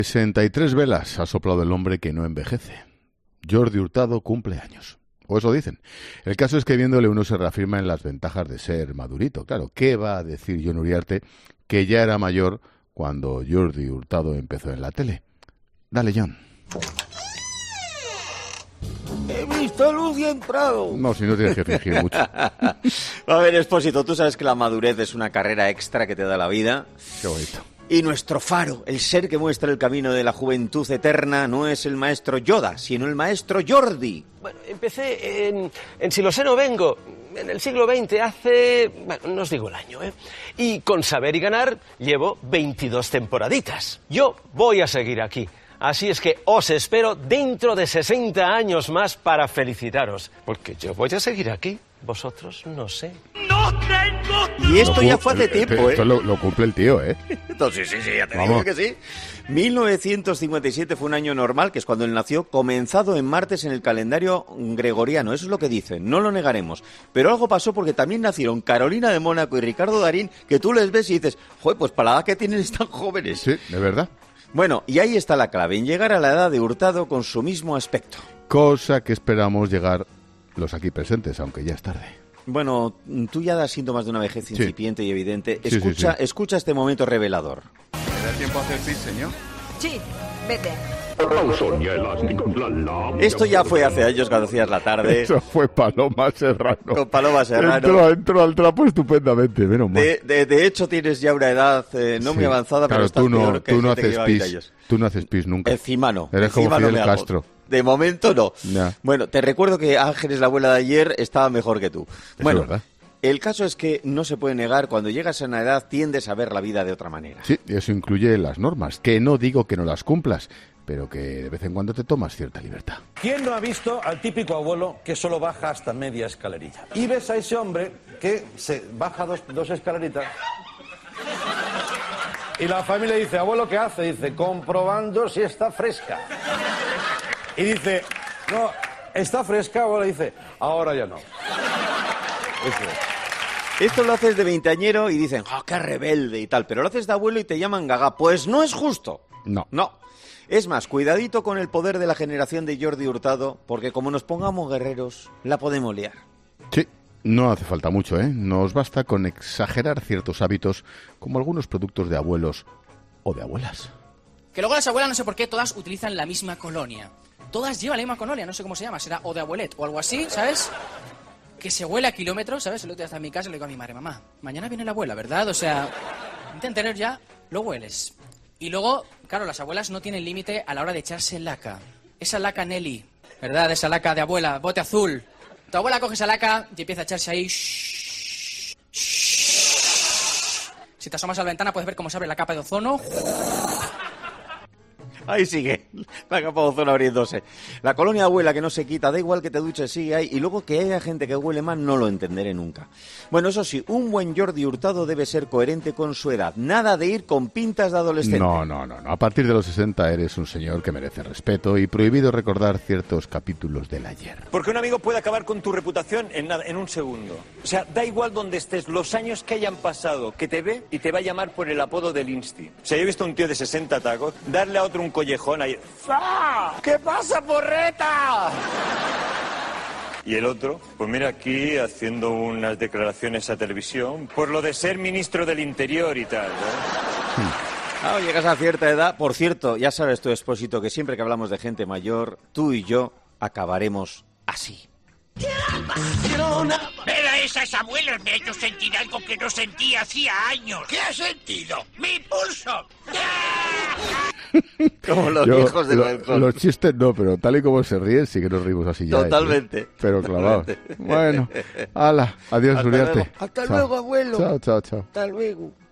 63 velas ha soplado el hombre que no envejece. Jordi Hurtado cumple años. O eso dicen. El caso es que viéndole uno se reafirma en las ventajas de ser madurito. Claro, ¿qué va a decir Jon Uriarte, que ya era mayor cuando Jordi Hurtado empezó en la tele? Dale, Jon. He visto luz y he entrado. No, si no tienes que fingir mucho. A ver, Expósito, tú sabes que la madurez es una carrera extra que te da la vida. Qué bonito. Y nuestro faro, el ser que muestra el camino de la juventud eterna, no es el maestro Yoda, sino el maestro Jordi. Bueno, empecé en Si lo sé no vengo, en el siglo XX, hace... bueno, no os digo el año, ¿eh? Y con Saber y Ganar llevo 22 temporaditas. Yo voy a seguir aquí. Así es que os espero dentro de 60 años más para felicitaros. Porque yo voy a seguir aquí. Vosotros no sé. ¡No tengo! Y esto ya fue hace tiempo, ¿eh? Esto lo cumple el tío, ¿eh? Entonces, sí, ya te Vamos. digo que sí. 1957 fue un año normal, que es cuando él nació, comenzado en martes en el calendario gregoriano. Eso es lo que dicen, no lo negaremos. Pero algo pasó porque también nacieron Carolina de Mónaco y Ricardo Darín, que tú les ves y dices, joder, pues para la edad que tienen están jóvenes. Sí, de verdad. Bueno, y ahí está la clave, en llegar a la edad de Hurtado con su mismo aspecto. Cosa que esperamos llegar los aquí presentes, aunque ya es tarde. Bueno, tú ya das síntomas de una vejez incipiente y evidente. Sí, Escucha, sí. escucha este momento revelador. ¿Me da tiempo a hacer pis, señor? Sí, vete. Esto ya fue hace años cuando hacías la tarde. Eso fue Paloma Serrano. Con Paloma Serrano. Entró al trapo estupendamente, menos mal. De hecho, tienes ya una edad no muy avanzada, claro, pero estás peor que tú no gente que haces lleva 20 pis. años. Tú no haces pis nunca. Encima no. Eres como encima no Fidel me hago. Castro. De momento no. Ya. Bueno, te recuerdo que Ángeles, la abuela de ayer, estaba mejor que tú. Eso Bueno, es verdad. el caso es que no se puede negar, cuando llegas a una edad tiendes a ver la vida de otra manera. Sí, y eso incluye las normas, que no digo que no las cumplas, pero que de vez en cuando te tomas cierta libertad. ¿Quién no ha visto al típico abuelo que solo baja hasta media escalerilla? Y ves a ese hombre que se baja dos escaleritas. Y la familia dice, abuelo, ¿qué hace? Dice, comprobando si está fresca. Y dice, no, ¿está fresca? Abuelo dice, ahora ya no. Eso es. Esto lo haces de veinteañero y dicen, ¡oh, qué rebelde y tal! Pero lo haces de abuelo y te llaman gaga. Pues no es justo. No. No. Es más, cuidadito con el poder de la generación de Jordi Hurtado, porque como nos pongamos guerreros, la podemos liar. Sí, no hace falta mucho, ¿eh? Nos basta con exagerar ciertos hábitos, como algunos productos de abuelos o de abuelas. Que luego las abuelas, no sé por qué, todas utilizan la misma colonia. Todas llevan la misma colonia, no sé cómo se llama, será o de abuelet o algo así, ¿sabes? Que se huele a kilómetros, ¿sabes? El otro día estaba en mi casa y le digo a mi madre, mamá, mañana viene la abuela, ¿verdad? O sea, intenten tener ya, lo hueles. Y luego, claro, las abuelas no tienen límite a la hora de echarse laca. Esa laca Nelly, ¿verdad? Esa laca de abuela, bote azul. Tu abuela coge esa laca y empieza a echarse ahí. Si te asomas a la ventana puedes ver cómo se abre la capa de ozono. Ahí sigue, la capa de ozono abriéndose. La colonia abuela que no se quita, da igual que te duches, sigue ahí. Y luego que haya gente que huele mal, no lo entenderé nunca. Bueno, eso sí, un buen Jordi Hurtado debe ser coherente con su edad. Nada de ir con pintas de adolescente. No. A partir de los 60 eres un señor que merece respeto y prohibido recordar ciertos capítulos del ayer. Porque un amigo puede acabar con tu reputación en nada, en un segundo. O sea, da igual donde estés, los años que hayan pasado, que te ve y te va a llamar por el apodo del Insti. O sea, yo he visto a un tío de 60 tacos darle a otro un collejón ahí. ¡Fa! ¿Qué pasa, porreta? Y el otro, pues mira, aquí haciendo unas declaraciones a televisión por lo de ser ministro del Interior y tal, ¿no? Llegas a cierta edad. Por cierto, ya sabes tu Expósito que siempre que hablamos de gente mayor, tú y yo acabaremos así. Ver a esas abuelas me ha hecho sentir algo que no sentía hacía años. ¿Qué has sentido? ¡Mi pulso! Como los viejos del balcón. Los chistes no, pero tal y como se ríen, sí que nos rimos así ya. Totalmente. Pero clavados. Bueno, hala, adiós, Hasta Uriarte. luego. Hasta luego, abuelo. Chao. Hasta luego.